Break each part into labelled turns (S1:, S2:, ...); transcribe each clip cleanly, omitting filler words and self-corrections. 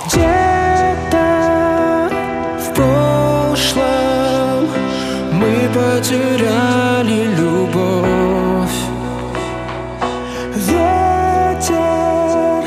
S1: Где-то в прошлом мы потеряли любовь. Ветер,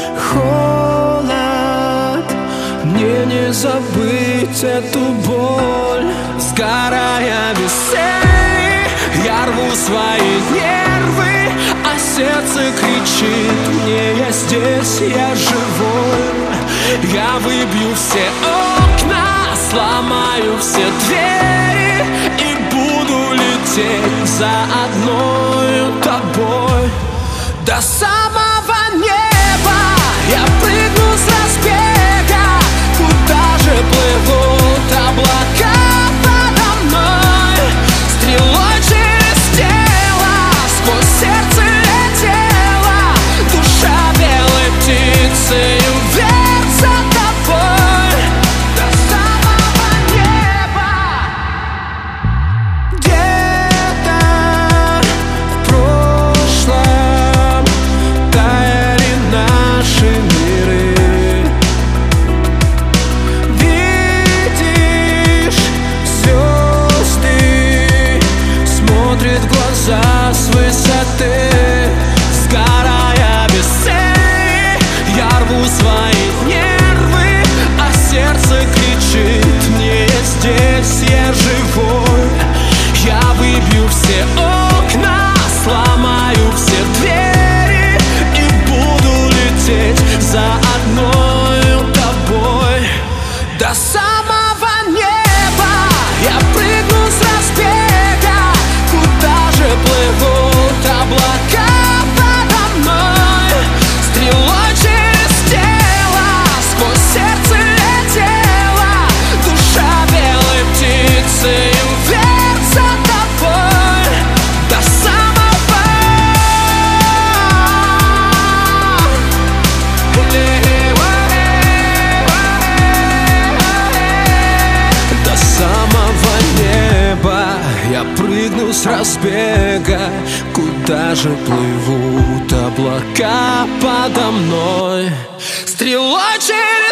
S1: холод, мне не забыть эту боль. Сгорая без цели, я рву свои нервы, а сердце кричит мне: я здесь, я живой. Я выбью все окна, сломаю все двери и буду лететь за одной тобой до самого неба. Я прыгну с разбега, куда же плывут облака подо мной. Стрелой через тело, сквозь сердце летела душа белой птицы. Вверх за тобой до самого неба. Где-то в прошлом таяли наши миры. Видишь, звезды смотрят в глаза с высоты. Сгорая без цели, я рву свои нервы, а сердце кричит мне: я здесь, я живой. Я выбью все окна, сломаю все двери и буду лететь за одной тобой до самого неба. Я прыгну с разбега, куда же плывут облака подо мной. Стрелой через тело, сквозь сердце летела душа белой птицы. Вверх за тобой до самого до самого неба. Я прыгну с разбега, куда же плывут облака подо мной. Стрелой через